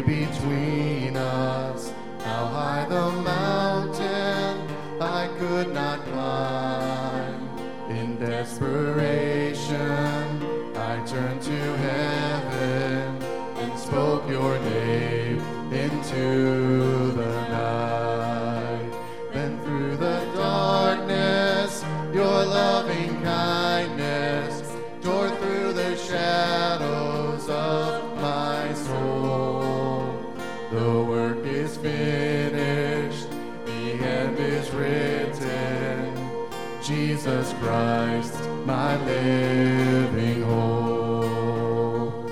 between us. How high the mountain I could not climb. In desperation, I turned to heaven and spoke your name into the night. Then through the darkness, your loving kindness tore through the shadows of my soul. The work is finished, the end is written. Jesus Christ, my living hope.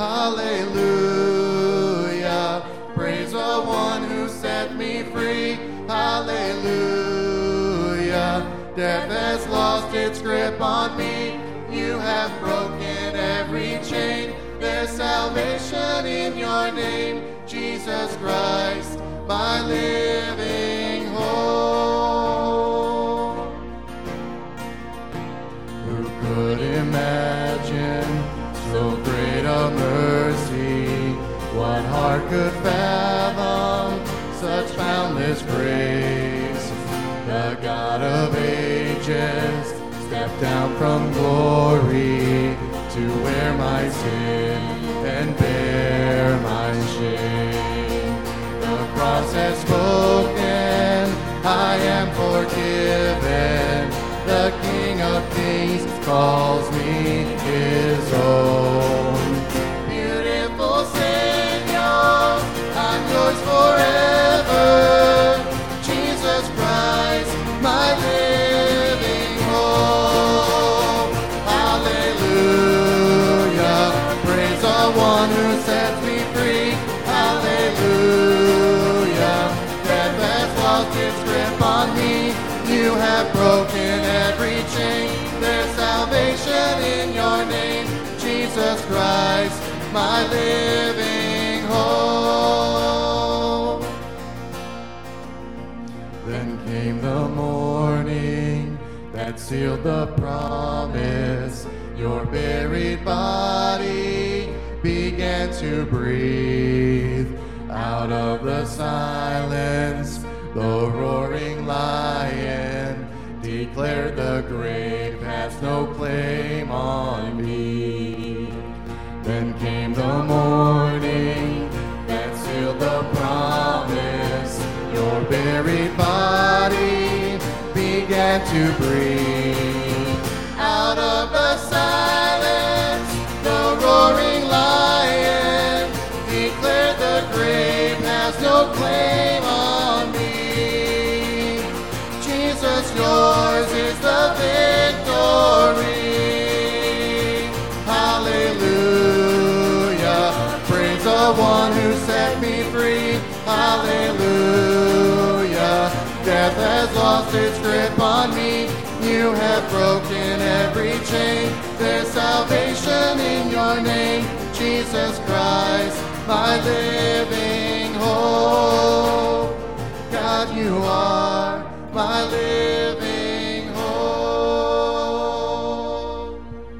Hallelujah, praise the one who set me free. Hallelujah, death has lost its grip on me. You have broken every chain. There's salvation in your name, Jesus Christ, my living hope. Who could imagine so great a mercy? What heart could fathom such boundless grace? The God of ages stepped down from glory to wear my sin and bear my shame. The cross has spoken, I am forgiven. The King of Kings calls me his own. Beautiful Savior, I'm yours forever. Jesus Christ, my living hope. Hallelujah, praise the one who sets me free. Hallelujah, death has lost its grip on me. You have broken every chain. There's salvation in your name, Jesus Christ, my living hope. Then came the morning that sealed the promise. Your buried body began to breathe. Out of the silence, the roaring lion declared the grave has no claim on me. Then came the morning that sealed the promise. Your buried body began to breathe. Out of the silence, the roaring lion declared the grave has no claim on me. Jesus, yours is the victory. Hallelujah, praise the one who set me free. Hallelujah, death has lost its grip on me. You have broken every chain. There's salvation in your name, Jesus Christ, my living hope. God, you are my living hope.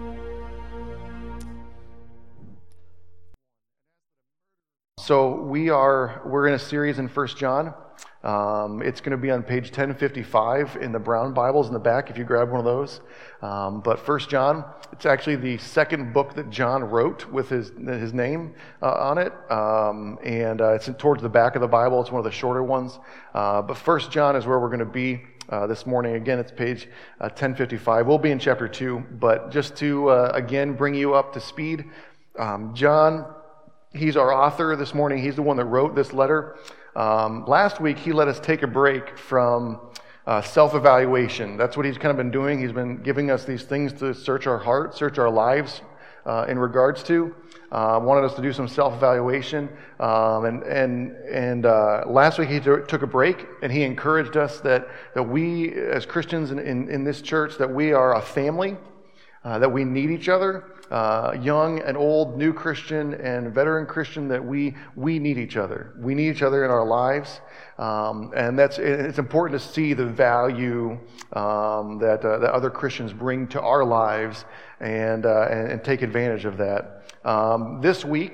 So we're in a series in 1 John. It's going to be on page 1055 in the brown Bibles in the back if you grab one of those. But 1 John, it's actually the second book that John wrote with his name on it. And it's towards the back of the Bible. It's one of the shorter ones. But 1 John is where we're going to be this morning. Again, it's page 1055. We'll be in chapter 2. But just to, again, bring you up to speed, John, he's our author this morning. He's the one that wrote this letter. Last week, he let us take a break from self-evaluation. That's what he's kind of been doing. He's been giving us these things to search our heart, search our lives in regards to. Wanted us to do some self-evaluation. And last week, he took a break, and he encouraged us that we, as Christians in this church, that we are a family, that we need each other. Young and old, new Christian and veteran Christian, that we need each other. We need each other in our lives, and it's important to see the value that other Christians bring to our lives, and take advantage of that. This week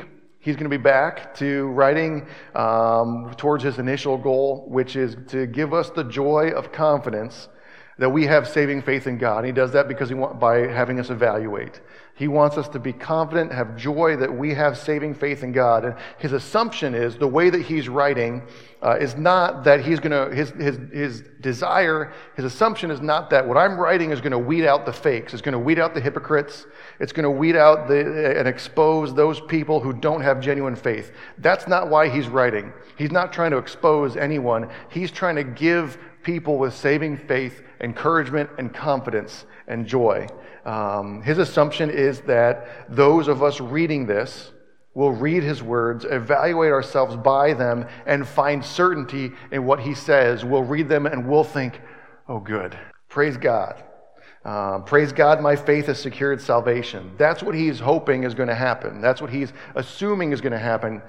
He's going to be back to writing towards his initial goal, which is to give us the joy of confidence that we have saving faith in God. And he does that because by having us evaluate. He wants us to be confident, have joy that we have saving faith in God. And his assumption is, the way that he's writing is not that he's going to, his desire, his assumption is not that what I'm writing is going to weed out the fakes. It's going to weed out the hypocrites. It's going to weed out and expose those people who don't have genuine faith. That's not why he's writing. He's not trying to expose anyone. He's trying to give people with saving faith encouragement and confidence and joy. His assumption is that those of us reading this will read his words, evaluate ourselves by them, and find certainty in what he says. We'll read them and we'll think, oh, good. Praise God. Praise God, my faith has secured salvation. That's what he's hoping is going to happen. That's what he's assuming is going to happen.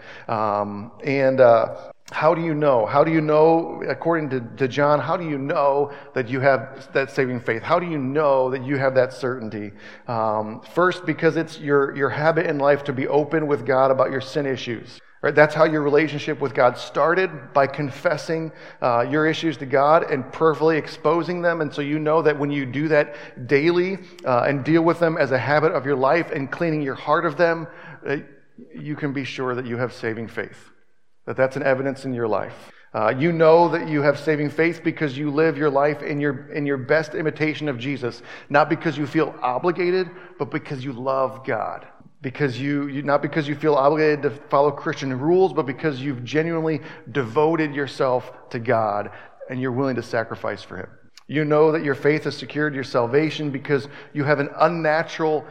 How do you know? How do you know, according to John, how do you know that you have that saving faith? How do you know that you have that certainty? First, because it's your habit in life to be open with God about your sin issues. Right? That's how your relationship with God started, by confessing your issues to God and prayerfully exposing them. And so you know that when you do that daily and deal with them as a habit of your life and cleaning your heart of them, you can be sure that you have saving faith. That's an evidence in your life. You know that you have saving faith because you live your life in your best imitation of Jesus, not because you feel obligated, but because you love God. Because not because you feel obligated to follow Christian rules, but because you've genuinely devoted yourself to God and you're willing to sacrifice for him. You know that your faith has secured your salvation because you have an unnatural,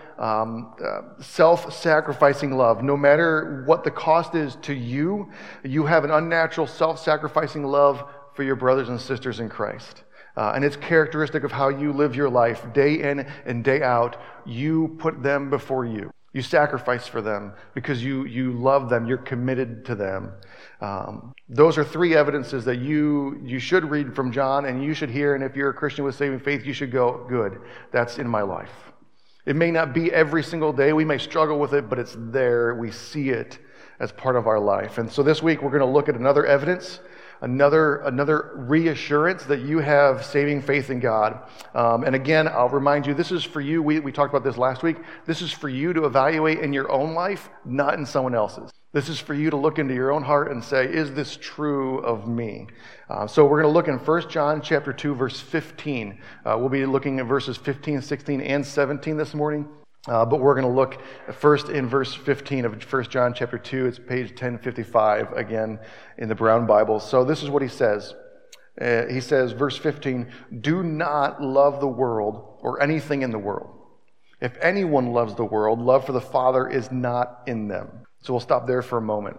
self-sacrificing love. No matter what the cost is to you, you have an unnatural, self-sacrificing love for your brothers and sisters in Christ. And it's characteristic of how you live your life day in and day out. You put them before you. You sacrifice for them because you love them. You're committed to them. Those are three evidences that you should read from John and you should hear. And if you're a Christian with saving faith, you should go, good, that's in my life. It may not be every single day. We may struggle with it, but it's there. We see it as part of our life. And so this week we're going to look at another evidence, another reassurance that you have saving faith in God. And again, I'll remind you, this is for you. We talked about this last week. This is for you to evaluate in your own life, not in someone else's. This is for you to look into your own heart and say, is this true of me? So we're going to look in 1 John chapter 2, verse 15. We'll be looking at verses 15, 16, and 17 this morning. But we're going to look first in verse 15 of 1 John chapter 2. It's page 1055, again, in the Brown Bible. So this is what he says. He says, verse 15, do not love the world or anything in the world. If anyone loves the world, love for the Father is not in them. So we'll stop there for a moment.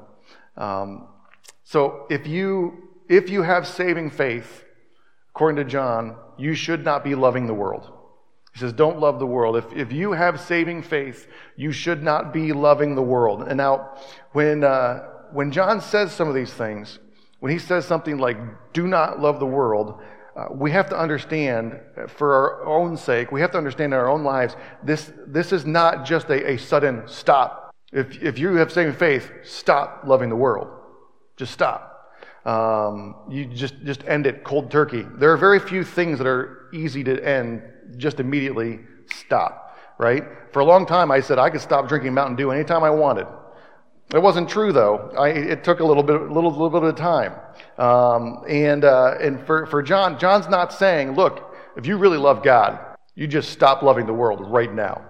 So if you have saving faith, according to John, you should not be loving the world. He says, don't love the world. If you have saving faith, you should not be loving the world. And now, when John says some of these things, when he says something like, do not love the world, we have to understand, for our own sake, we have to understand in our own lives, this is not just a sudden stop. If you have saving faith, stop loving the world. Just stop. You just end it cold turkey. There are very few things that are easy to end just immediately stop, right? For a long time, I said I could stop drinking Mountain Dew anytime I wanted. It wasn't true, though. It took a little bit of time. And for John, John's not saying, look, if you really love God, you just stop loving the world right now.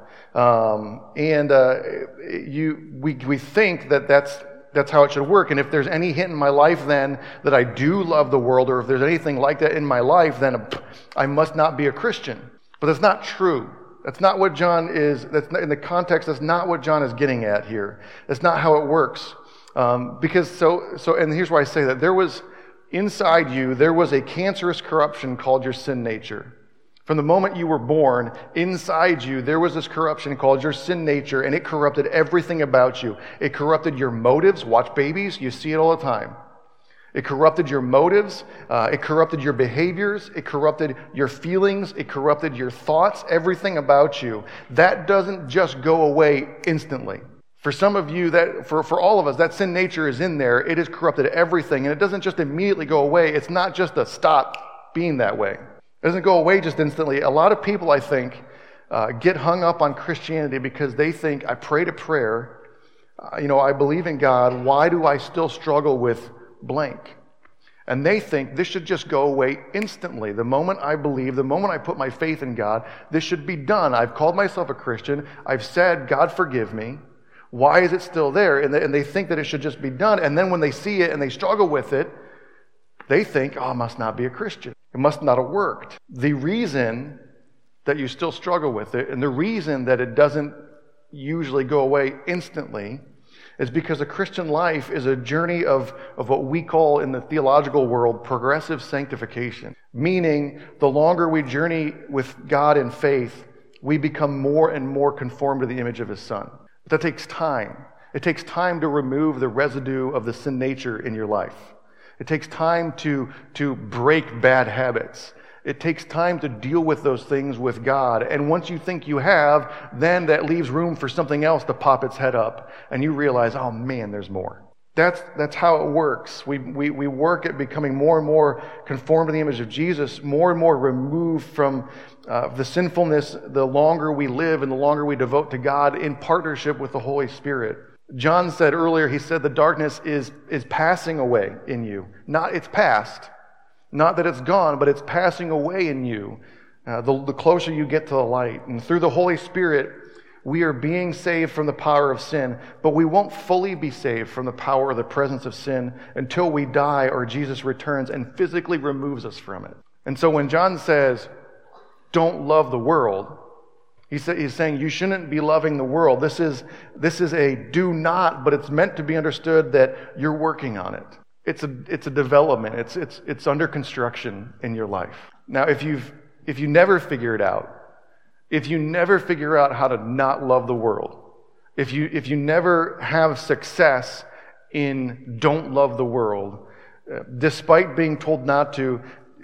We think that's how it should work. And if there's any hint in my life then that I do love the world, or if there's anything like that in my life, then I must not be a Christian. But that's not true. That's not what John is. That's not, in the context. That's not what John is getting at here. That's not how it works. Because and here's why I say that. There was inside you, there was a cancerous corruption called your sin nature. From the moment you were born, inside you, there was this corruption called your sin nature, and it corrupted everything about you. It corrupted your motives. Watch babies. You see it all the time. It corrupted your motives. It corrupted your behaviors. It corrupted your feelings. It corrupted your thoughts, everything about you. That doesn't just go away instantly. For some of you, for all of us, that sin nature is in there. It has corrupted everything, and it doesn't just immediately go away. It's not just a stop being that way. It doesn't go away just instantly. A lot of people, I think, get hung up on Christianity because they think, I prayed a prayer, I believe in God, why do I still struggle with blank? And they think this should just go away instantly. The moment I believe, the moment I put my faith in God, this should be done. I've called myself a Christian. I've said, God forgive me. Why is it still there? And they think that it should just be done. And then when they see it and they struggle with it, they think, I must not be a Christian. It must not have worked. The reason that you still struggle with it, and the reason that it doesn't usually go away instantly, is because a Christian life is a journey of what we call in the theological world progressive sanctification. Meaning, the longer we journey with God in faith, we become more and more conformed to the image of His Son. But that takes time. It takes time to remove the residue of the sin nature in your life. It takes time to break bad habits. It takes time to deal with those things with God. And once you think you have, then that leaves room for something else to pop its head up. And you realize, oh man, there's more. That's how it works. We work at becoming more and more conformed to the image of Jesus, more and more removed from the sinfulness the longer we live and the longer we devote to God in partnership with the Holy Spirit. John said earlier, he said the darkness is passing away in you. Not it's past. Not that it's gone, but it's passing away in you. The closer you get to the light. And through the Holy Spirit, we are being saved from the power of sin, but we won't fully be saved from the power or the presence of sin until we die or Jesus returns and physically removes us from it. And so when John says, don't love the world, he's saying you shouldn't be loving the world. This is a do not, but it's meant to be understood that you're working on it. It's a development. It's under construction in your life. Now, if you never figure it out, if you never figure out how to not love the world, if you never have success in don't love the world, despite being told not to,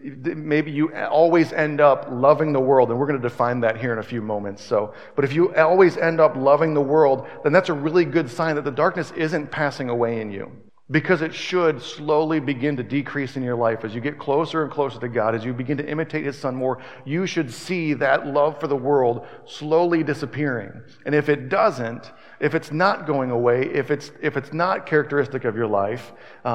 maybe you always end up loving the world, and we're going to define that here in a few moments. But if you always end up loving the world, then that's a really good sign that the darkness isn't passing away in you. Because it should slowly begin to decrease in your life. As you get closer and closer to God, as you begin to imitate His Son more, you should see that love for the world slowly disappearing. And if it doesn't, if it's not going away, if it's not characteristic of your life,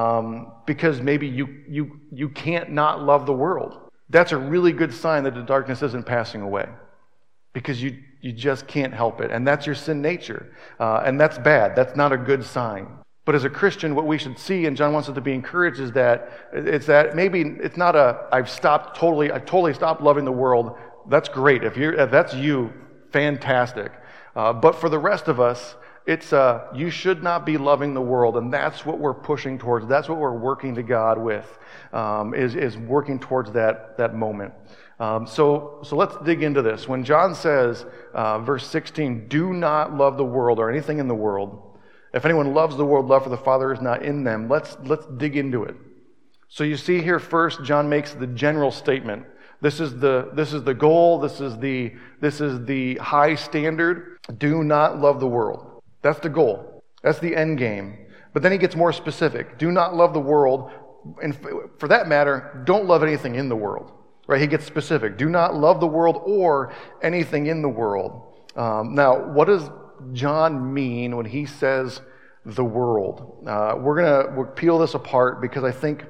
because maybe you can't not love the world, that's a really good sign that the darkness isn't passing away. Because you just can't help it. And that's your sin nature. And that's bad. That's not a good sign. But as a Christian, what we should see, and John wants us to be encouraged, is that maybe it's not I totally stopped loving the world. That's great. If that's you, fantastic. But for the rest of us, it's you should not be loving the world, and that's what we're pushing towards. That's what we're working to God with, is working towards that moment. So let's dig into this. When John says, verse 16, do not love the world or anything in the world. If anyone loves the world, love for the Father is not in them. Let's dig into it. So you see here first, John makes the general statement. This is the goal. This is the high standard. Do not love the world. That's the goal. That's the end game. But then he gets more specific. Do not love the world, and for that matter, don't love anything in the world. Right? He gets specific. Do not love the world or anything in the world. Now, what does John mean when he says the world? We'll peel this apart because I think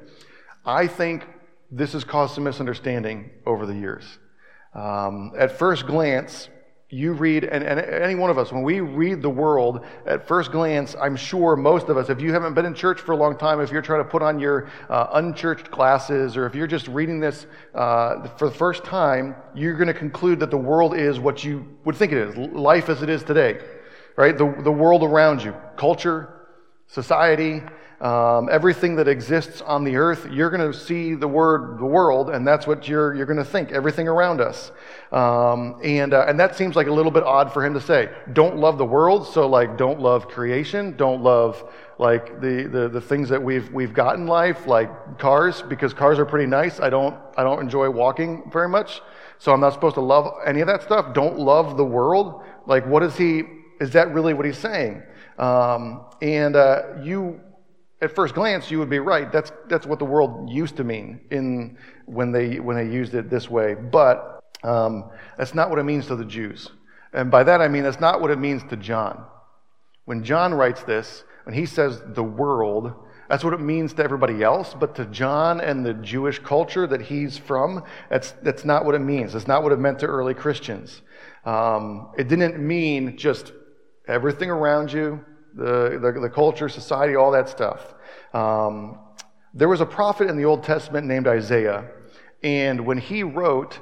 this has caused some misunderstanding over the years. At first glance, you read, and any one of us, when we read the world, at first glance, I'm sure most of us, if you haven't been in church for a long time, if you're trying to put on your unchurched glasses, or if you're just reading this for the first time, you're going to conclude that the world is what you would think it is, life as it is today, right? The world around you, culture, society, everything that exists on the earth, you're going to see the word the world, and that's what you're going to think, everything around us. And that seems like a little bit odd for him to say. Don't love the world, so like don't love creation, don't love like the things that we've got in life, like cars, because cars are pretty nice. I don't enjoy walking very much, so I'm not supposed to love any of that stuff. Don't love the world. Like is that really what he's saying? You, at first glance, you would be right. That's what the world used to mean when they used it this way. But that's not what it means to the Jews. And by that I mean that's not what it means to John. When John writes this, when he says the world, that's what it means to everybody else. But to John and the Jewish culture that he's from, that's not what it means. That's not what it meant to early Christians. It didn't mean just everything around you, the culture, society, all that stuff. There was a prophet in the Old Testament named Isaiah, and when he wrote,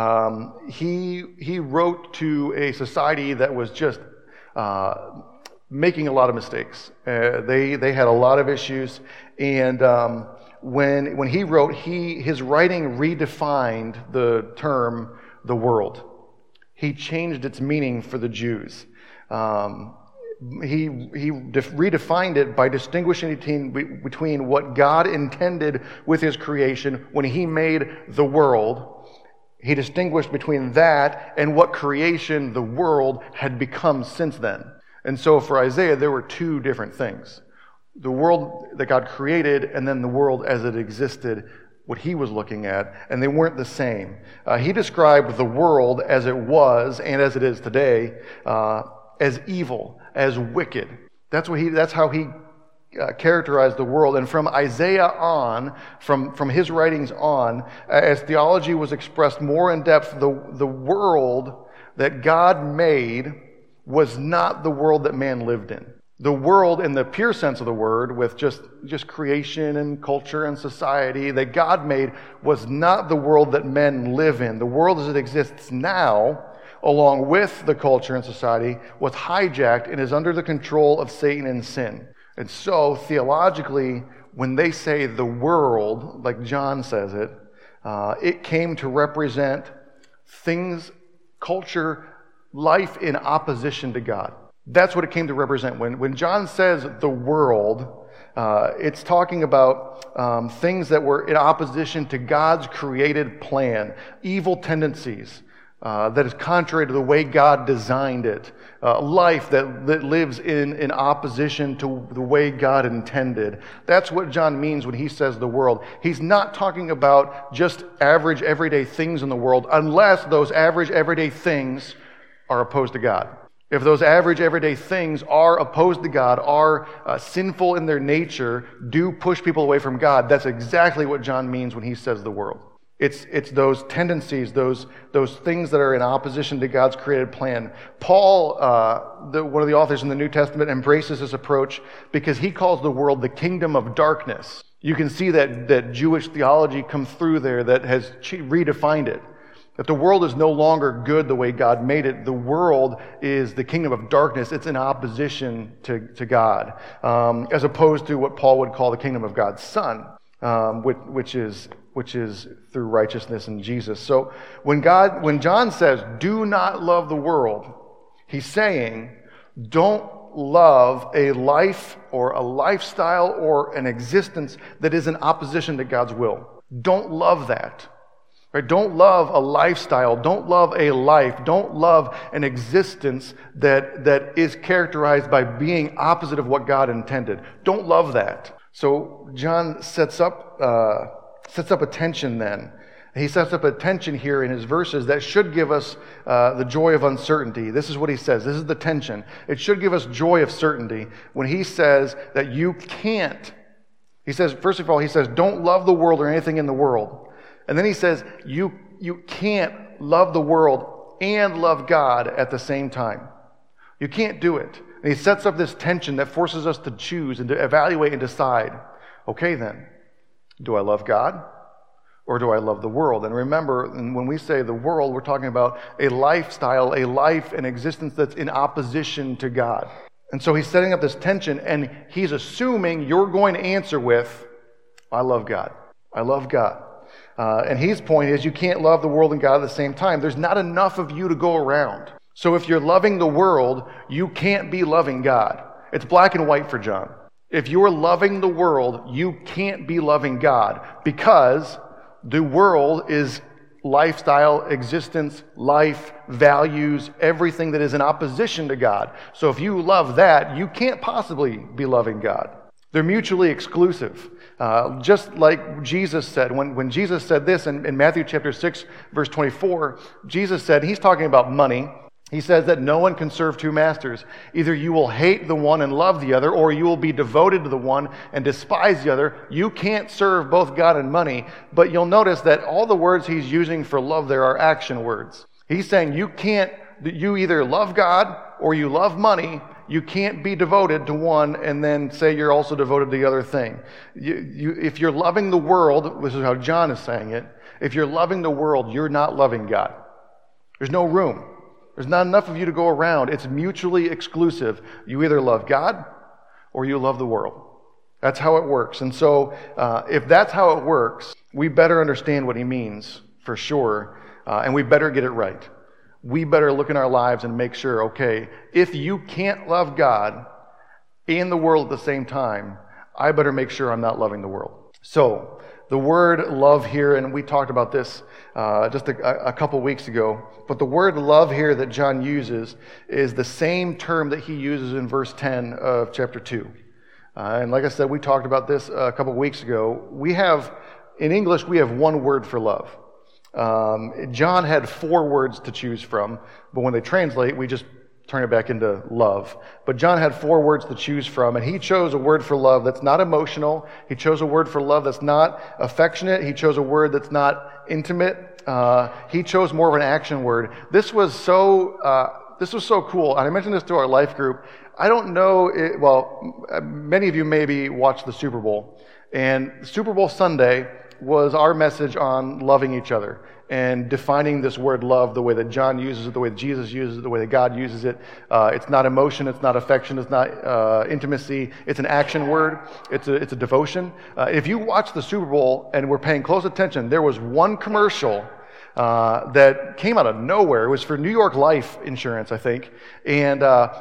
he wrote to a society that was just making a lot of mistakes. They had a lot of issues, and when he wrote, his writing redefined the term "the world." He changed its meaning for the Jews. He redefined it by distinguishing between what God intended with his creation when he made the world. He distinguished between that and what creation, the world, had become since then. And so for Isaiah, there were two different things. The world that God created and then the world as it existed, what he was looking at, and they weren't the same. He described the world as it was and as it is today as evil, as wicked. That's how he characterized the world. And from Isaiah on, from his writings on, as theology was expressed more in depth, the world that God made was not the world that man lived in. The world, in the pure sense of the word, with just creation and culture and society that God made, was not the world that men live in. The world as it exists now, along with the culture and society, was hijacked and is under the control of Satan and sin. And so, theologically, when they say the world, like John says it, it came to represent things, culture, life in opposition to God. That's what it came to represent. When John says the world, it's talking about things that were in opposition to God's created plan, evil tendencies, that is contrary to the way God designed it. Life that lives in opposition to the way God intended. That's what John means when he says the world. He's not talking about just average, everyday things in the world, unless those average, everyday things are opposed to God. If those average, everyday things are opposed to God, are sinful in their nature, do push people away from God, that's exactly what John means when he says the world. It's those tendencies, those things that are in opposition to God's created plan. Paul, one of the authors in the New Testament, embraces this approach because he calls the world the kingdom of darkness. You can see that Jewish theology come through there that has redefined it. That the world is no longer good the way God made it. The world is the kingdom of darkness. It's in opposition to God, as opposed to what Paul would call the kingdom of God's Son, which is through righteousness in Jesus. So when John says, "Do not love the world," he's saying, don't love a life or a lifestyle or an existence that is in opposition to God's will. Don't love that. Right? Don't love a lifestyle. Don't love a life. Don't love an existence that is characterized by being opposite of what God intended. Don't love that. So John sets up a tension then. He sets up a tension here in his verses that should give us the joy of uncertainty. This is what he says. This is the tension. It should give us joy of certainty when he says that you can't. He says, first of all, he says, don't love the world or anything in the world. And then he says, you can't love the world and love God at the same time. You can't do it. And he sets up this tension that forces us to choose and to evaluate and decide, okay then, do I love God or do I love the world? And remember, when we say the world, we're talking about a lifestyle, a life, an existence that's in opposition to God. And so he's setting up this tension, and he's assuming you're going to answer with, I love God. I love God. And his point is you can't love the world and God at the same time. There's not enough of you to go around. So if you're loving the world, you can't be loving God. It's black and white for John. If you're loving the world, you can't be loving God because the world is lifestyle, existence, life, values, everything that is in opposition to God. So if you love that, you can't possibly be loving God. They're mutually exclusive. Just like Jesus said, when Jesus said this in Matthew chapter 6, verse 24, Jesus said, he's talking about money. He says that no one can serve two masters. Either you will hate the one and love the other, or you will be devoted to the one and despise the other. You can't serve both God and money. But you'll notice that all the words he's using for love there are action words. He's saying you either love God or you love money. You can't be devoted to one and then say you're also devoted to the other thing. If you're loving the world, this is how John is saying it, if you're loving the world, you're not loving God. There's no room. There's not enough of you to go around. It's mutually exclusive. You either love God or you love the world. That's how it works. And so if that's how it works, we better understand what he means for sure, and we better get it right. We better look in our lives and make sure, okay, if you can't love God and the world at the same time, I better make sure I'm not loving the world. So the word love here, and we talked about this just a couple weeks ago, but the word love here that John uses is the same term that he uses in verse 10 of chapter 2. And like I said, we talked about this a couple weeks ago. In English, we have one word for love. John had 4 words to choose from, but when they translate, we just turn it back into love. But John had 4 words to choose from, and he chose a word for love that's not emotional. He chose a word for love that's not affectionate. He chose a word that's not intimate. He chose more of an action word. This was so cool. And I mentioned this to our life group. I don't know, many of you maybe watched the Super Bowl, and Super Bowl Sunday was our message on loving each other and defining this word love the way that John uses it, the way that Jesus uses it, the way that God uses it. It's not emotion, it's not affection, it's not intimacy. It's an action word. It's a devotion. If you watch the Super Bowl and were paying close attention, there was one commercial that came out of nowhere. It was for New York Life Insurance, I think. And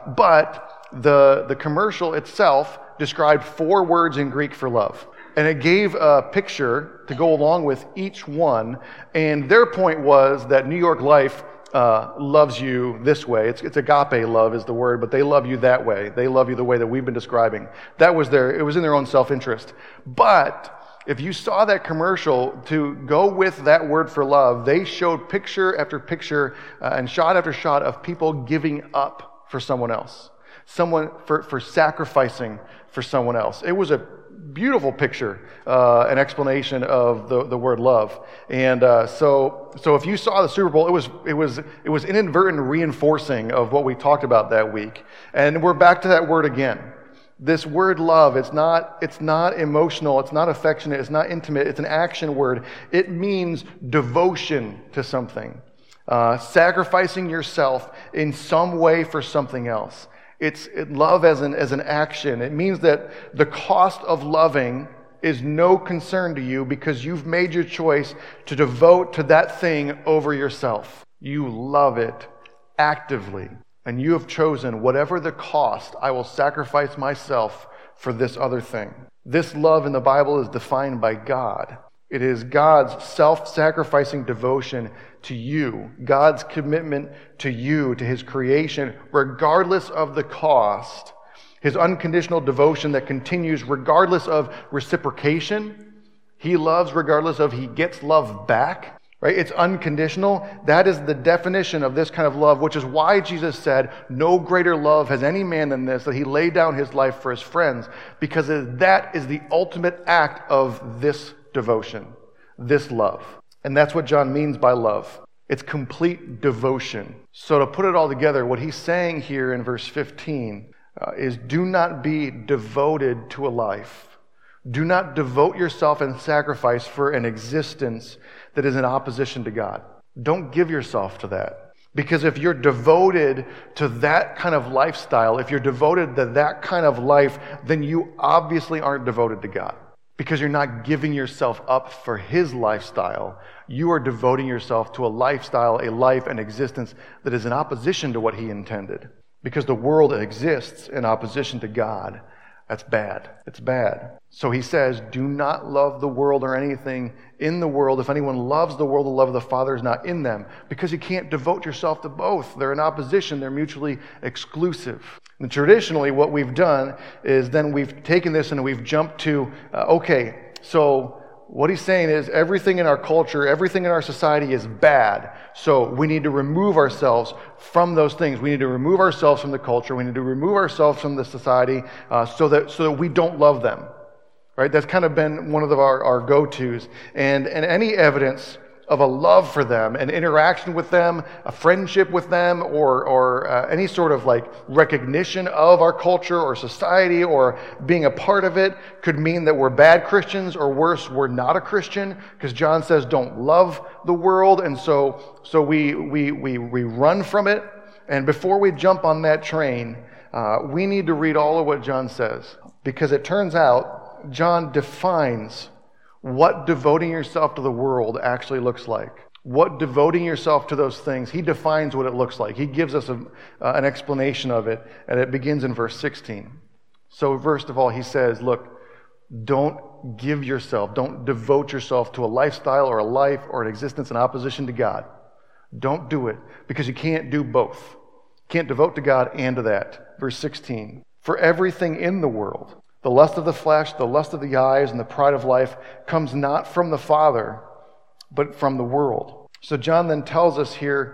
but the commercial itself described 4 words in Greek for love. And it gave a picture to go along with each one. And their point was that New York Life loves you this way. It's agape love is the word, but they love you that way. They love you the way that we've been describing. It was in their own self-interest. But if you saw that commercial, to go with that word for love, they showed picture after picture and shot after shot of people giving up for someone else. Someone for sacrificing for someone else. It was a beautiful picture, an explanation of the word love. And so if you saw the Super Bowl, it was inadvertent reinforcing of what we talked about that week. And we're back to that word again. This word love, it's not emotional, it's not affectionate, it's not intimate, it's an action word. It means devotion to something. Sacrificing yourself in some way for something else. It's love as an action. It means that the cost of loving is no concern to you because you've made your choice to devote to that thing over yourself. You love it actively, and you have chosen whatever the cost, I will sacrifice myself for this other thing. This love in the Bible is defined by God. It is God's self-sacrificing devotion to you, God's commitment to you, to his creation, regardless of the cost, his unconditional devotion that continues regardless of reciprocation. He loves regardless of he gets love back, right? It's unconditional. That is the definition of this kind of love, which is why Jesus said, no greater love has any man than this, that he laid down his life for his friends, because that is the ultimate act of this devotion, this love. And that's what John means by love. It's complete devotion. So to put it all together, what he's saying here in verse 15 is do not be devoted to a life. Do not devote yourself and sacrifice for an existence that is in opposition to God. Don't give yourself to that. Because if you're devoted to that kind of lifestyle, if you're devoted to that kind of life, then you obviously aren't devoted to God. Because you're not giving yourself up for his lifestyle. You are devoting yourself to a lifestyle, a life, an existence that is in opposition to what he intended. Because the world exists in opposition to God. That's bad. It's bad. So he says, do not love the world or anything in the world. If anyone loves the world, the love of the Father is not in them. Because you can't devote yourself to both. They're in opposition. They're mutually exclusive. And traditionally, what we've done is then we've taken this and we've jumped to, so what he's saying is everything in our culture, everything in our society is bad. So we need to remove ourselves from those things. We need to remove ourselves from the culture. We need to remove ourselves from the society so that we don't love them. Right? That's kind of been one of our go-tos. And any evidence of a love for them, an interaction with them, a friendship with them, or any sort of like recognition of our culture or society or being a part of it could mean that we're bad Christians, or worse, we're not a Christian, because John says don't love the world, and so we run from it. And before we jump on that train, we need to read all of what John says, because it turns out John defines what devoting yourself to the world actually looks like. What devoting yourself to those things, he defines what it looks like. He gives us an explanation of it, and it begins in verse 16. So first of all, he says, look, don't devote yourself to a lifestyle or a life or an existence in opposition to God. Don't do it, because you can't do both. You can't devote to God and to that. Verse 16, for everything in the world, the lust of the flesh, the lust of the eyes, and the pride of life comes not from the Father, but from the world. So John then tells us here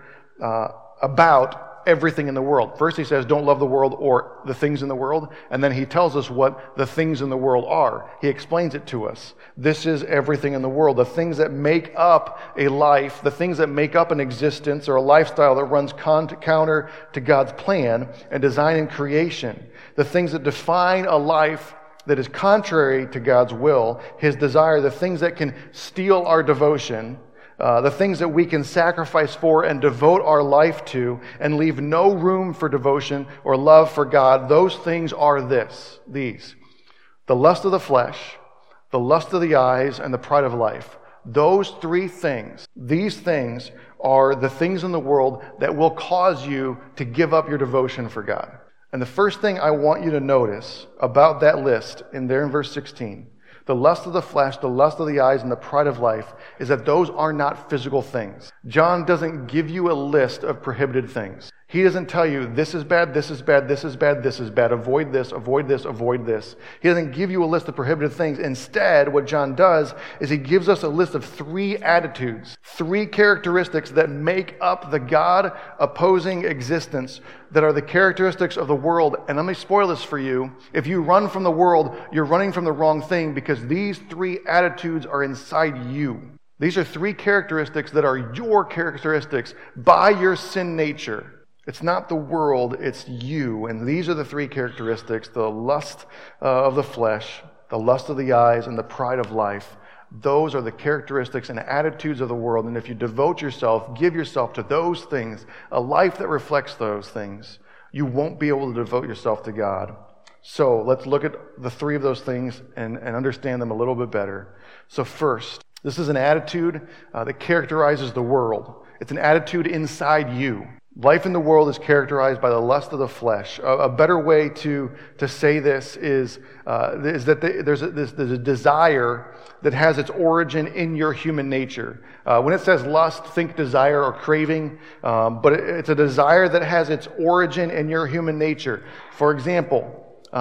about everything in the world. First he says, don't love the world or the things in the world. And then he tells us what the things in the world are. He explains it to us. This is everything in the world. The things that make up a life, the things that make up an existence or a lifestyle that runs counter to God's plan and design and creation. The things that define a life that is contrary to God's will, his desire, the things that can steal our devotion, the things that we can sacrifice for and devote our life to and leave no room for devotion or love for God, those things are these. The lust of the flesh, the lust of the eyes, and the pride of life. Those three things, these things are the things in the world that will cause you to give up your devotion for God. And the first thing I want you to notice about that list in verse 16, the lust of the flesh, the lust of the eyes, and the pride of life, is that those are not physical things. John doesn't give you a list of prohibited things. He doesn't tell you, this is bad, this is bad, this is bad, this is bad, avoid this, avoid this, avoid this. He doesn't give you a list of prohibited things. Instead, what John does is he gives us a list of three attitudes, three characteristics that make up the God-opposing existence that are the characteristics of the world. And let me spoil this for you. If you run from the world, you're running from the wrong thing, because these three attitudes are inside you. These are three characteristics that are your characteristics by your sin nature. It's not the world, it's you. And these are the three characteristics: the lust of the flesh, the lust of the eyes, and the pride of life. Those are the characteristics and attitudes of the world. And if you devote yourself, give yourself to those things, a life that reflects those things, you won't be able to devote yourself to God. So let's look at the three of those things and understand them a little bit better. So first, this is an attitude that characterizes the world. It's an attitude inside you. Life in the world is characterized by the lust of the flesh. A better way to say this is that there's a desire that has its origin in your human nature. When it says lust, think desire or craving, but it's a desire that has its origin in your human nature. For example,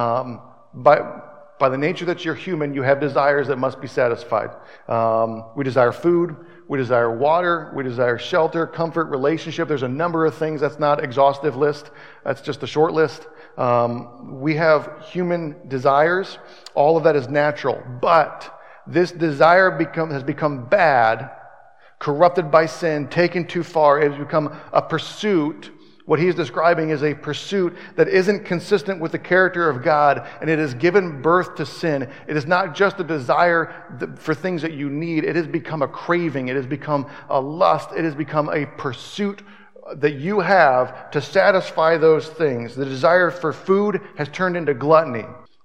by the nature that you're human, you have desires that must be satisfied. We desire food. We desire water, we desire shelter, comfort, relationship. There's a number of things. That's not an exhaustive list. That's just a short list. We have human desires. All of that is natural. But this desire has become bad, corrupted by sin, taken too far. It has become a pursuit. What he's describing is a pursuit that isn't consistent with the character of God, and it has given birth to sin. It is not just a desire for things that you need. It has become a craving. It has become a lust. It has become a pursuit that you have to satisfy those things. The desire for food has turned into gluttony.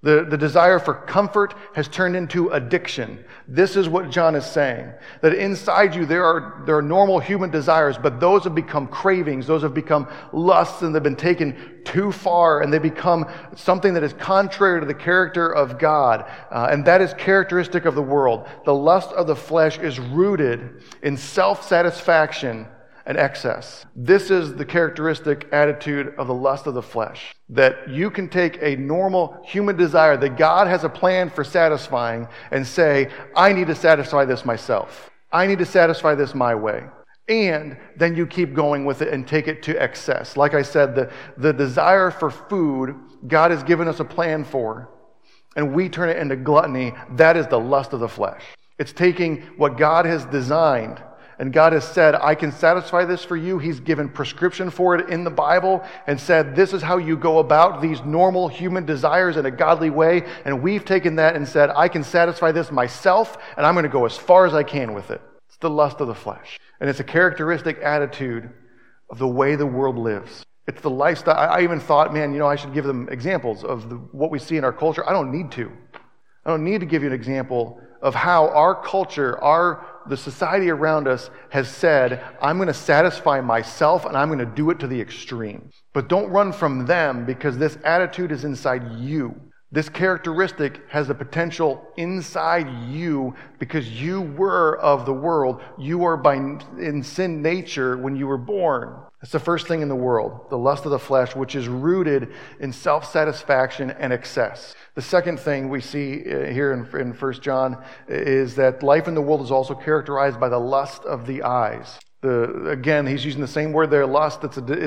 The desire for comfort has turned into addiction. This is what John is saying. That inside you there are normal human desires, but those have become cravings, those have become lusts, and they've been taken too far, and they become something that is contrary to the character of God. And that is characteristic of the world. The lust of the flesh is rooted in self-satisfaction and excess. This is the characteristic attitude of the lust of the flesh. That you can take a normal human desire that God has a plan for satisfying and say, I need to satisfy this myself. I need to satisfy this my way. And then you keep going with it and take it to excess. Like I said, the desire for food, God has given us a plan for, and we turn it into gluttony. That is the lust of the flesh. It's taking what God has designed, and God has said, I can satisfy this for you. He's given prescription for it in the Bible and said, this is how you go about these normal human desires in a godly way. And we've taken that and said, I can satisfy this myself, and I'm going to go as far as I can with it. It's the lust of the flesh. And it's a characteristic attitude of the way the world lives. It's the lifestyle. I even thought, I should give them examples of what we see in our culture. I don't need to. I don't need to give you an example of how our culture, the society around us has said, I'm going to satisfy myself and I'm going to do it to the extreme. But don't run from them, because this attitude is inside you. This characteristic has the potential inside you because you were of the world. You are in sin nature when you were born. That's the first thing in the world, the lust of the flesh, which is rooted in self-satisfaction and excess. The second thing we see here in 1 John is that life in the world is also characterized by the lust of the eyes. Again, he's using the same word there, lust.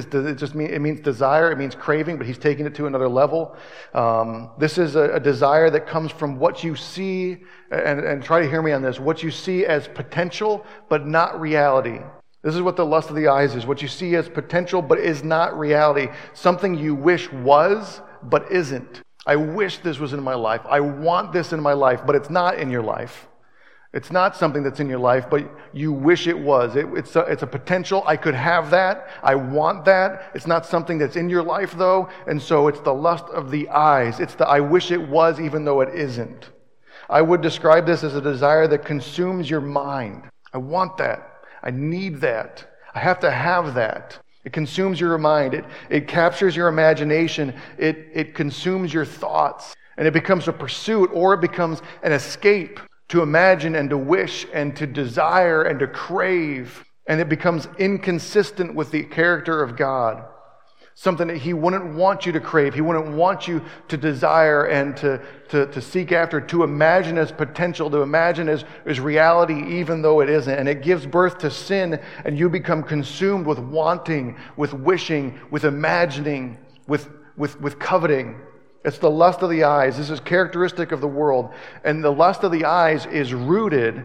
It means desire, it means craving, but he's taking it to another level. This is a desire that comes from what you see, and try to hear me on this, what you see as potential, but not reality. This is what the lust of the eyes is, what you see as potential, but is not reality. Something you wish was, but isn't. I wish this was in my life. I want this in my life, but it's not in your life. It's not something that's in your life, but you wish it was. It's a potential. I could have that. I want that. It's not something that's in your life, though. And so it's the lust of the eyes. It's the I wish it was, even though it isn't. I would describe this as a desire that consumes your mind. I want that. I need that. I have to have that. It consumes your mind. It captures your imagination. It consumes your thoughts. And it becomes a pursuit, or it becomes an escape to imagine and to wish and to desire and to crave. And it becomes inconsistent with the character of God. Something that He wouldn't want you to crave. He wouldn't want you to desire and to seek after, to imagine as potential, to imagine as reality, even though it isn't. And it gives birth to sin, and you become consumed with wanting, with wishing, with imagining, with coveting. It's the lust of the eyes. This is characteristic of the world. And the lust of the eyes is rooted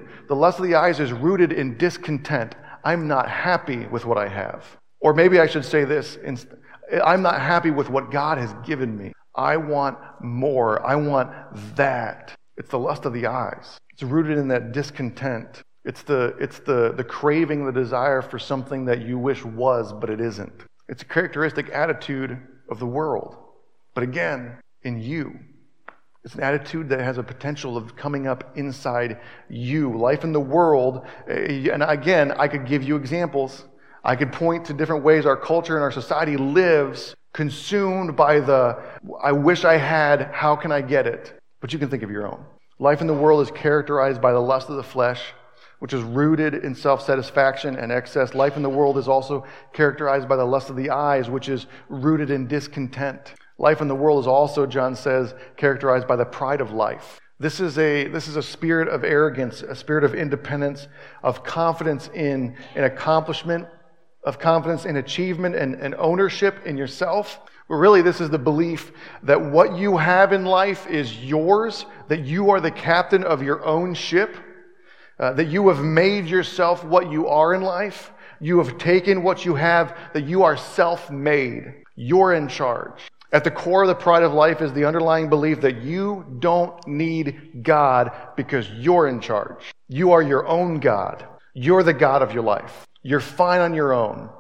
in discontent. I'm not happy with what I have. Or maybe I should say this, I'm not happy with what God has given me. I want more. I want that. It's the lust of the eyes. It's rooted in that discontent. It's the craving, the desire for something that you wish was, but it isn't. It's a characteristic attitude of the world. But again, in you. It's an attitude that has a potential of coming up inside you. Life in the world, and again, I could give you examples. I could point to different ways our culture and our society lives consumed by I wish I had, how can I get it? But you can think of your own. Life in the world is characterized by the lust of the flesh, which is rooted in self-satisfaction and excess. Life in the world is also characterized by the lust of the eyes, which is rooted in discontent. Life in the world is also, John says, characterized by the pride of life. This is a spirit of arrogance, a spirit of independence, of confidence in accomplishment, of confidence in achievement and ownership in yourself. But really, this is the belief that what you have in life is yours, that you are the captain of your own ship, that you have made yourself what you are in life. You have taken what you have, that you are self-made. You're in charge. At the core of the pride of life is the underlying belief that you don't need God because you're in charge. You are your own God. You're the God of your life. You're fine on your own.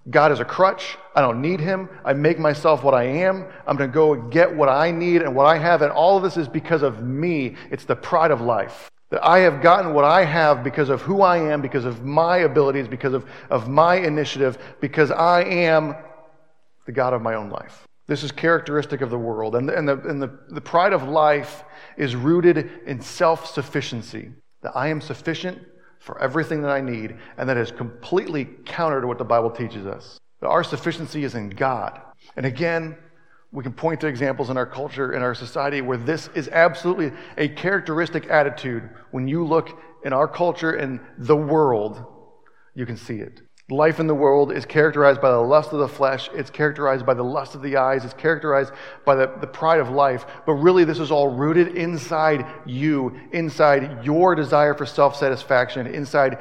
God is a crutch. I don't need him. I make myself what I am. I'm going to go and get what I need and what I have. And all of this is because of me. It's the pride of life. That I have gotten what I have because of who I am, because of my abilities, because of my initiative, because I am the God of my own life. This is characteristic of the world. And the pride of life is rooted in self-sufficiency. That I am sufficient for everything that I need, and that is completely counter to what the Bible teaches us. That our sufficiency is in God. And again, we can point to examples in our culture, in our society, where this is absolutely a characteristic attitude. When you look in our culture and the world, you can see it. Life in the world is characterized by the lust of the flesh. It's characterized by the lust of the eyes. It's characterized by the pride of life. But really, this is all rooted inside you, inside your desire for self-satisfaction, inside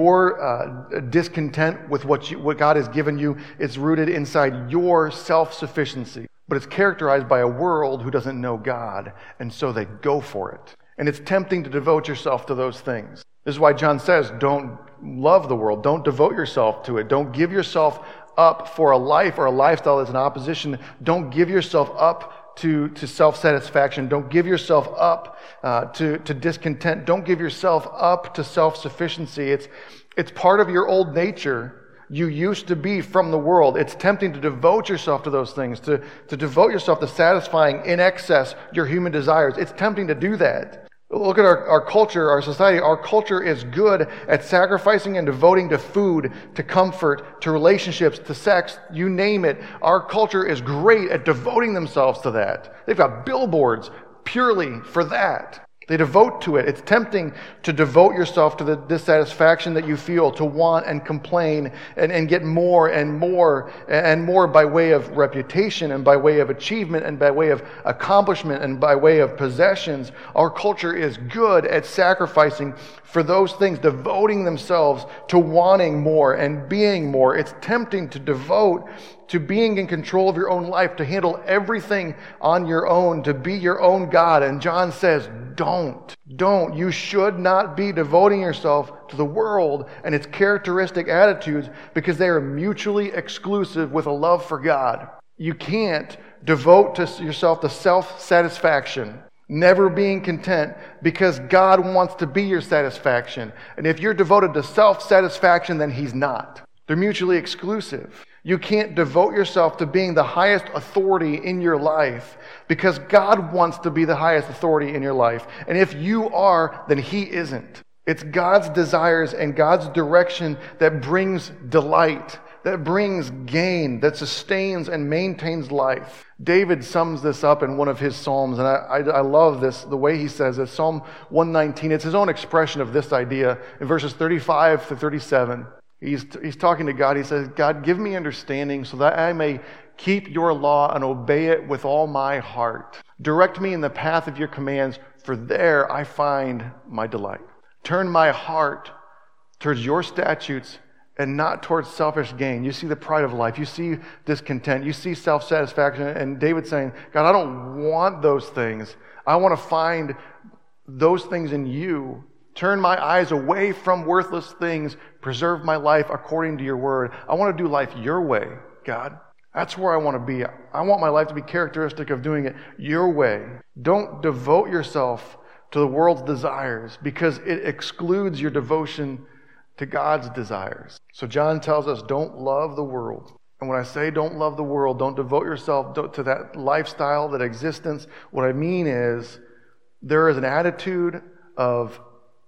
your discontent with what God has given you. It's rooted inside your self-sufficiency. But it's characterized by a world who doesn't know God, and so they go for it. And it's tempting to devote yourself to those things. This is why John says, don't love the world. Don't devote yourself to it. Don't give yourself up for a life or a lifestyle that's in opposition. Don't give yourself up to self-satisfaction. Don't give yourself up to discontent. Don't give yourself up to self-sufficiency. It's part of your old nature. You used to be from the world. It's tempting to devote yourself to those things, to devote yourself to satisfying in excess your human desires. It's tempting to do that. Look at our culture, our society. Our culture is good at sacrificing and devoting to food, to comfort, to relationships, to sex, you name it. Our culture is great at devoting themselves to that. They've got billboards purely for that. They devote to it. It's tempting to devote yourself to the dissatisfaction that you feel, to want and complain and get more and more and more by way of reputation and by way of achievement and by way of accomplishment and by way of possessions. Our culture is good at sacrificing for those things, devoting themselves to wanting more and being more. It's tempting to devote to being in control of your own life, to handle everything on your own, to be your own God. And John says, don't. You should not be devoting yourself to the world and its characteristic attitudes, because they are mutually exclusive with a love for God. You can't devote yourself to self-satisfaction, never being content, because God wants to be your satisfaction. And if you're devoted to self-satisfaction, then He's not. They're mutually exclusive. You can't devote yourself to being the highest authority in your life, because God wants to be the highest authority in your life. And if you are, then He isn't. It's God's desires and God's direction that brings delight, that brings gain, that sustains and maintains life. David sums this up in one of his Psalms, and I love this, the way he says it. Psalm 119, it's his own expression of this idea in verses 35 to 37. He's talking to God. He says, God, give me understanding so that I may keep your law and obey it with all my heart. Direct me in the path of your commands, for there I find my delight. Turn my heart towards your statutes and not towards selfish gain. You see the pride of life. You see discontent. You see self-satisfaction. And David's saying, God, I don't want those things. I want to find those things in you. Turn my eyes away from worthless things. Preserve my life according to your word. I want to do life your way, God. That's where I want to be. I want my life to be characteristic of doing it your way. Don't devote yourself to the world's desires, because it excludes your devotion to God's desires. So John tells us, don't love the world. And when I say don't love the world, don't devote yourself to that lifestyle, that existence, what I mean is there is an attitude of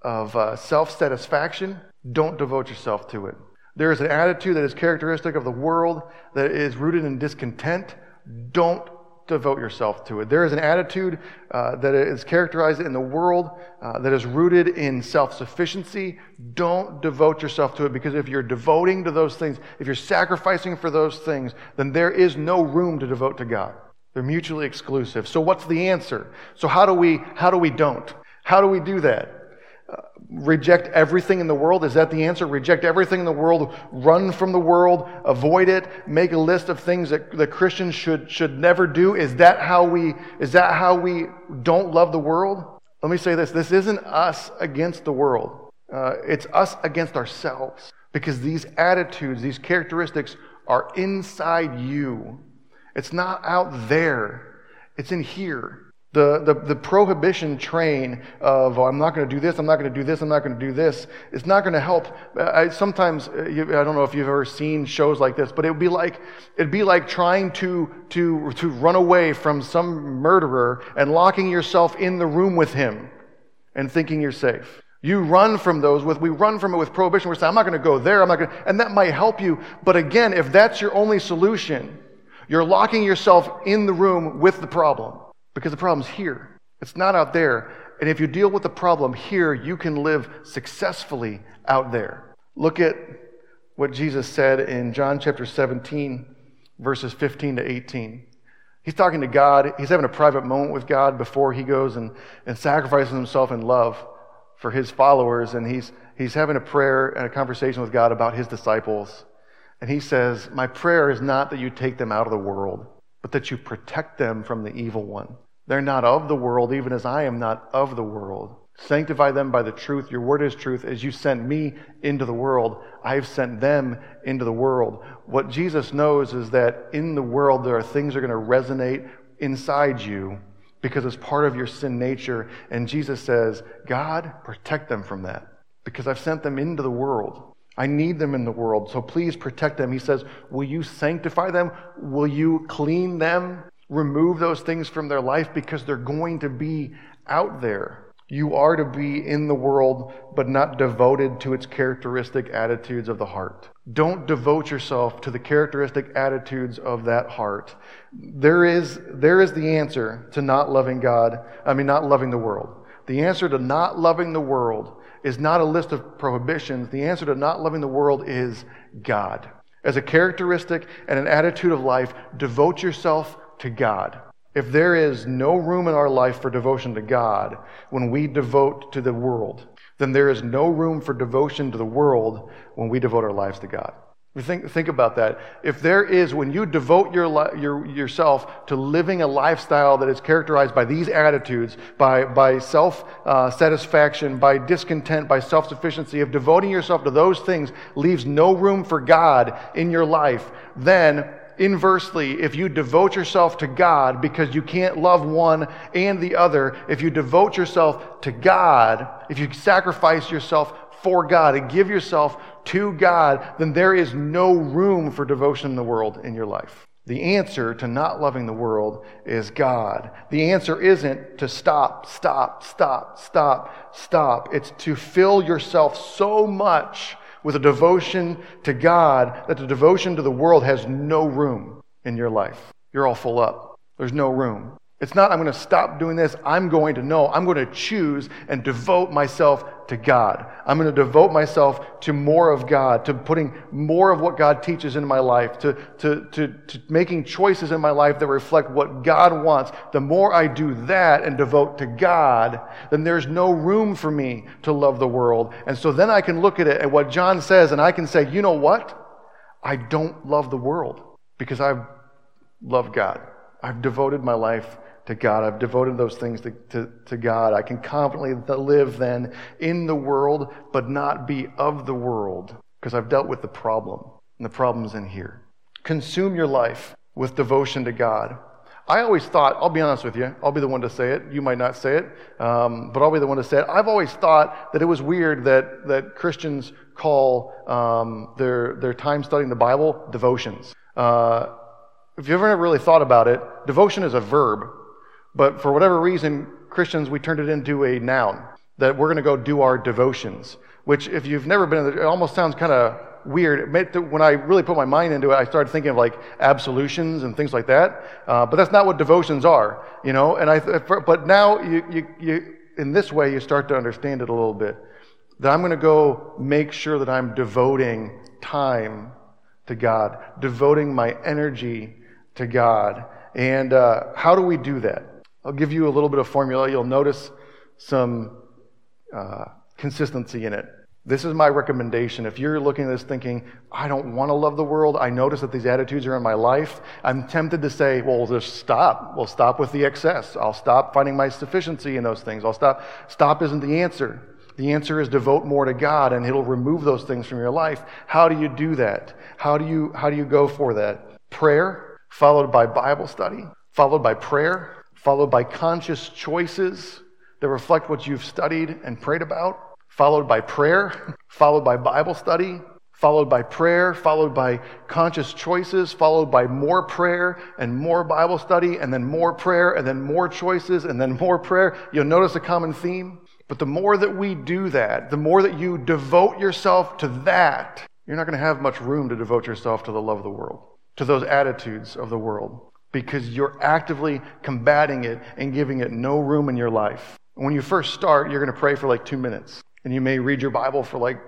self-satisfaction. Don't devote yourself to it. There is an attitude that is characteristic of the world that is rooted in discontent. Don't devote yourself to it. There is an attitude that is characterized in the world that is rooted in self-sufficiency. Don't devote yourself to it, because if you're devoting to those things, if you're sacrificing for those things, then there is no room to devote to God. They're mutually exclusive. So what's the answer? So how do we don't? How do we do that? Reject everything in the world? Is that the answer? Reject everything in the world, run from the world, avoid it, make a list of things that Christians should never do? Is that how we don't love the world? Let me say this. This isn't us against the world. It's us against ourselves, because these attitudes, these characteristics are inside you. It's not out there. It's in here. The prohibition train of, I'm not going to do this, I'm not going to do this, I'm not going to do this, it's not going to help. Sometimes, I don't know if you've ever seen shows like this, but it'd be like trying to run away from some murderer and locking yourself in the room with him and thinking you're safe. You run from those we run from it with prohibition. We're saying, I'm not going to go there, and that might help you. But again, if that's your only solution, you're locking yourself in the room with the problem. Because the problem's here. It's not out there. And if you deal with the problem here, you can live successfully out there. Look at what Jesus said in John chapter 17, verses 15 to 18. He's talking to God. He's having a private moment with God before he goes and sacrifices himself in love for his followers. And he's having a prayer and a conversation with God about his disciples. And he says, my prayer is not that you take them out of the world, but that you protect them from the evil one. They're not of the world, even as I am not of the world. Sanctify them by the truth. Your word is truth. As you sent me into the world, I have sent them into the world. What Jesus knows is that in the world there are things that are going to resonate inside you because it's part of your sin nature. And Jesus says, God, protect them from that because I've sent them into the world. I need them in the world, so please protect them. He says, will you sanctify them? Will you clean them? Remove those things from their life because they're going to be out there. You are to be in the world, but not devoted to its characteristic attitudes of the heart. Don't devote yourself to the characteristic attitudes of that heart. There is the answer to not loving the world. The answer to not loving the world is not a list of prohibitions. The answer to not loving the world is God. As a characteristic and an attitude of life, devote yourself to God. If there is no room in our life for devotion to God when we devote to the world, then there is no room for devotion to the world when we devote our lives to God. Think about that. If there is, when you devote yourself to living a lifestyle that is characterized by these attitudes, by self-satisfaction, by discontent, by self-sufficiency, if devoting yourself to those things leaves no room for God in your life, then inversely, if you devote yourself to God because you can't love one and the other, if you devote yourself to God, if you sacrifice yourself for God and give yourself to God, then there is no room for devotion in the world in your life. The answer to not loving the world is God. The answer isn't to stop. It's to fill yourself so much with a devotion to God that the devotion to the world has no room in your life. You're all full up. There's no room. It's not, I'm going to stop doing this. I'm going to choose and devote myself to God. I'm going to devote myself to more of God, to putting more of what God teaches in my life, to making choices in my life that reflect what God wants. The more I do that and devote to God, then there's no room for me to love the world. And so then I can look at what John says and I can say, you know what? I don't love the world because I've loved God. I've devoted my life to God. I've devoted those things to God. I can confidently live then in the world, but not be of the world, because I've dealt with the problem, and the problem's in here. Consume your life with devotion to God. I always thought, I'll be honest with you, I'll be the one to say it. You might not say it, but I'll be the one to say it. I've always thought that it was weird that Christians call their time studying the Bible devotions. If you ever really thought about it, devotion is a verb. But for whatever reason, Christians, we turned it into a noun, that we're going to go do our devotions, which if you've never been in it almost sounds kind of weird. When I really put my mind into it, I started thinking of like absolutions and things like that. But that's not what devotions are, you know. But now you in this way, you start to understand it a little bit. That I'm going to go make sure that I'm devoting time to God, devoting my energy to God. And how do we do that? I'll give you a little bit of formula. You'll notice some consistency in it. This is my recommendation. If you're looking at this thinking, I don't want to love the world, I notice that these attitudes are in my life, I'm tempted to say, well, just stop. We'll stop with the excess. I'll stop finding my sufficiency in those things. I'll stop. Stop isn't the answer. The answer is devote more to God, and He'll remove those things from your life. How do you do that? How do you go for that? Prayer, followed by Bible study, followed by prayer, followed by conscious choices that reflect what you've studied and prayed about, followed by prayer, followed by Bible study, followed by prayer, followed by conscious choices, followed by more prayer and more Bible study, and then more prayer, and then more choices, and then more prayer. You'll notice a common theme. But the more that we do that, the more that you devote yourself to that, you're not going to have much room to devote yourself to the love of the world, to those attitudes of the world, because you're actively combating it and giving it no room in your life. When you first start, you're going to pray for like 2 minutes, and you may read your Bible for like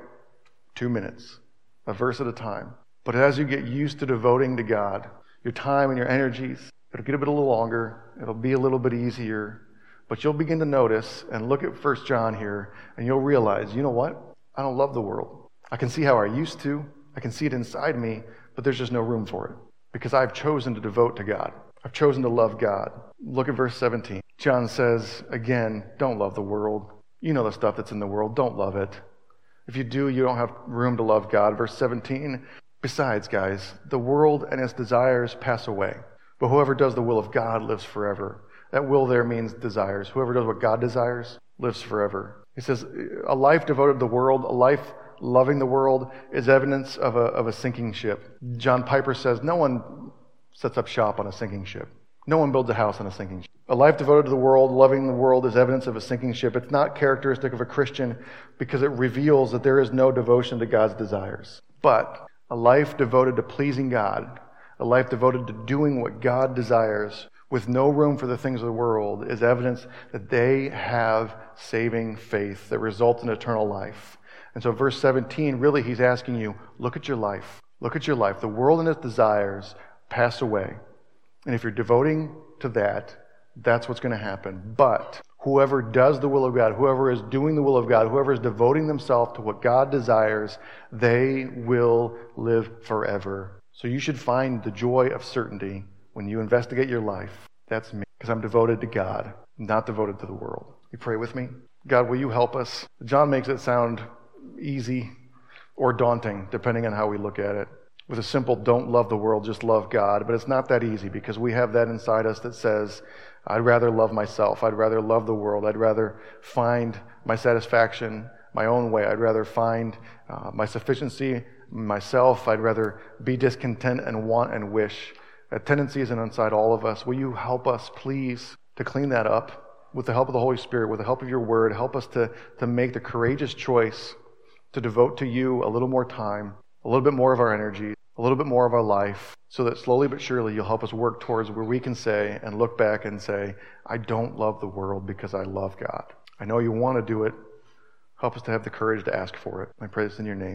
2 minutes, a verse at a time. But as you get used to devoting to God, your time and your energies, it'll get a little longer, it'll be a little bit easier, but you'll begin to notice and look at 1 John here, and you'll realize, you know what? I don't love the world. I can see how I used to. I can see it inside me, but there's just no room for it because I've chosen to devote to God. I've chosen to love God. Look at verse 17. John says, again, don't love the world. You know the stuff that's in the world. Don't love it. If you do, you don't have room to love God. Verse 17, besides, guys, the world and its desires pass away, but whoever does the will of God lives forever. That will there means desires. Whoever does what God desires lives forever. He says, a life devoted to the world, a life loving the world is evidence of a sinking ship. John Piper says, no one sets up shop on a sinking ship. No one builds a house on a sinking ship. A life devoted to the world, loving the world, is evidence of a sinking ship. It's not characteristic of a Christian because it reveals that there is no devotion to God's desires. But a life devoted to pleasing God, a life devoted to doing what God desires, with no room for the things of the world, is evidence that they have saving faith that results in eternal life. And so verse 17, really he's asking you, look at your life. Look at your life. The world and its desires pass away. And if you're devoting to that, that's what's going to happen. But whoever does the will of God, whoever is doing the will of God, whoever is devoting themselves to what God desires, they will live forever. So you should find the joy of certainty when you investigate your life. That's me, because I'm devoted to God, not devoted to the world. You pray with me? God, will you help us? John makes it sound easy or daunting, depending on how we look at it. With a simple, don't love the world, just love God. But it's not that easy, because we have that inside us that says, I'd rather love myself. I'd rather love the world. I'd rather find my satisfaction my own way. I'd rather find my sufficiency myself. I'd rather be discontent and want and wish. That tendency is inside all of us. Will you help us, please, to clean that up with the help of the Holy Spirit, with the help of your word? Help us to make the courageous choice to devote to you a little more time, a little bit more of our energy, a little bit more of our life, so that slowly but surely you'll help us work towards where we can say and look back and say, I don't love the world because I love God. I know you want to do it. Help us to have the courage to ask for it. I pray this in your name.